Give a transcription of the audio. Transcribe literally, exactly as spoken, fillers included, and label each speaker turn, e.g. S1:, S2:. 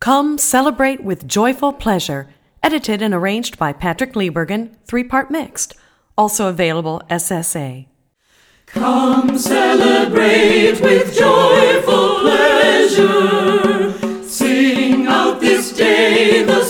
S1: Come Celebrate with Joyful Pleasure, edited and arranged by Patrick Liebergen, three-part mixed. Also available S S A.
S2: Come celebrate with joyful pleasure. Sing out this day the